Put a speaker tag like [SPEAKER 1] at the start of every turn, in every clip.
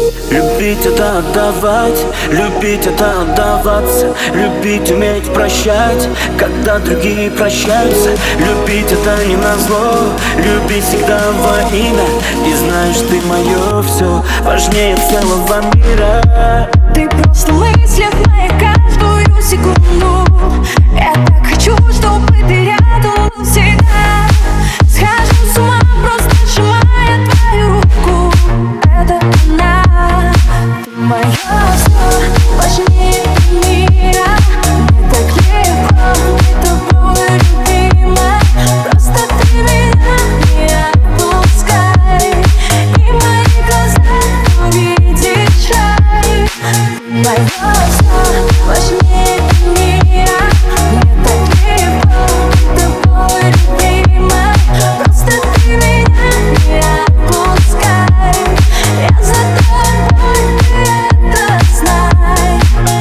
[SPEAKER 1] Любить это отдавать, любить это отдаваться, любить уметь прощать, когда другие прощаются. Любить это не назло, любить всегда во имя. И знаешь, ты мое все, важнее целого мира.
[SPEAKER 2] Ты просто мысли в моей каждую секунду. Я так хочу, чтобы ты рядом был всегда. Схожу с ума, просто сжимая твою руку. Это она, ты моё все, важнее мира. Мне так легко быть тобой, любимая. Просто ты меня не отпускай, и мои глаза увидишь рай. Ты моё все, важнее мира. Мне так легко быть тобой, любимая. Просто ты меня не отпускай. Я за тобой, ты это знай.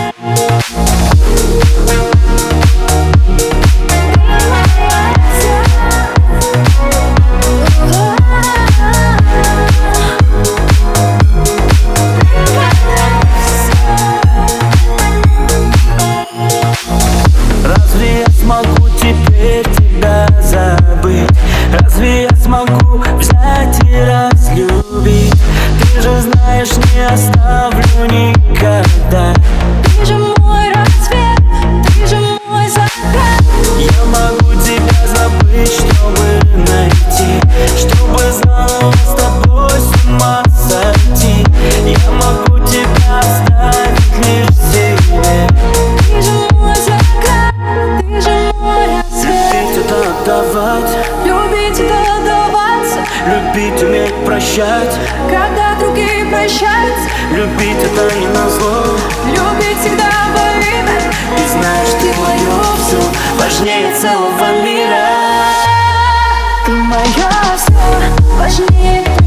[SPEAKER 1] Разве я смогу теперь тебя забыть? Разве я смогу взять и разлюбить? Ты же знаешь, не оставлю никогда.
[SPEAKER 2] Ты же мой рассвет, ты же мой закат.
[SPEAKER 1] Я могу тебя забыть, чтобы найти, чтобы заново с тобой с ума сойти. Я могу тебя оставить лишь в себе.
[SPEAKER 2] Ты же мой закат, ты же мой рассвет.
[SPEAKER 1] Любить это отдавать,
[SPEAKER 2] Любить это отдаваться,
[SPEAKER 1] любить уметь прощать,
[SPEAKER 2] когда другие прощаются.
[SPEAKER 1] любить это не назло.
[SPEAKER 2] Любить всегда во имя.
[SPEAKER 1] И знаешь, ты мое все, важнее целого мира.
[SPEAKER 2] Ты моё все, важнее